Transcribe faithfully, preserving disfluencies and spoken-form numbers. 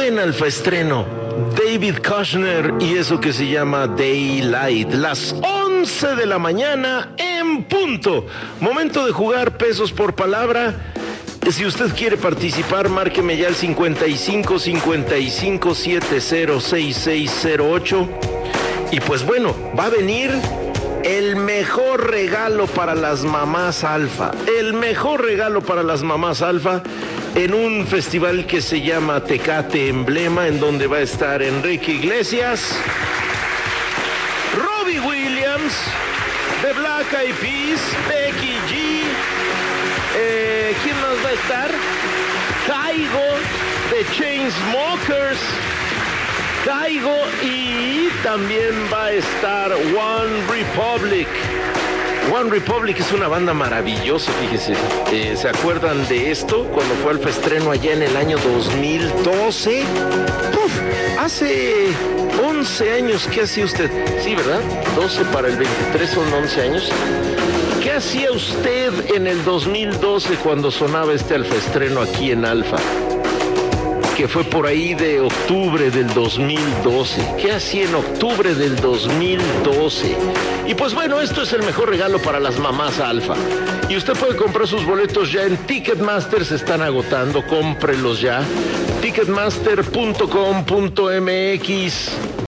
buen alfaestreno, David Kushner y eso que se llama Daylight, las once de la mañana en punto. Momento de jugar pesos por palabra. Si usted quiere participar, márqueme ya al cincuenta y cinco cincuenta y cinco setenta sesenta y seis cero ocho. Y pues bueno, va a venir el mejor regalo para las mamás alfa. El mejor regalo para las mamás alfa en un festival que se llama Tecate Emblema, en donde va a estar Enrique Iglesias, Robbie Williams, The Black Eyed Peas, Becky G. Eh, ¿Quién más va a estar? Caigo, The Chainsmokers, Caigo, y también va a estar One Republic. One Republic es una banda maravillosa, fíjese. Eh, ¿Se acuerdan de esto? Cuando fue al estreno allá en el año dos mil doce. ¡Puf! Hace once años. ¿Qué hacía usted? Sí, ¿verdad? doce para el veintitrés son once años. ¿Qué hacía usted en el dos mil doce cuando sonaba este alfaestreno aquí en Alfa? Que fue por ahí de octubre del dos mil doce. ¿Qué hacía en octubre del dos mil doce? Y pues bueno, esto es el mejor regalo para las mamás alfa. Y usted puede comprar sus boletos ya en Ticketmaster, se están agotando, cómprelos ya. Ticketmaster punto com punto m x.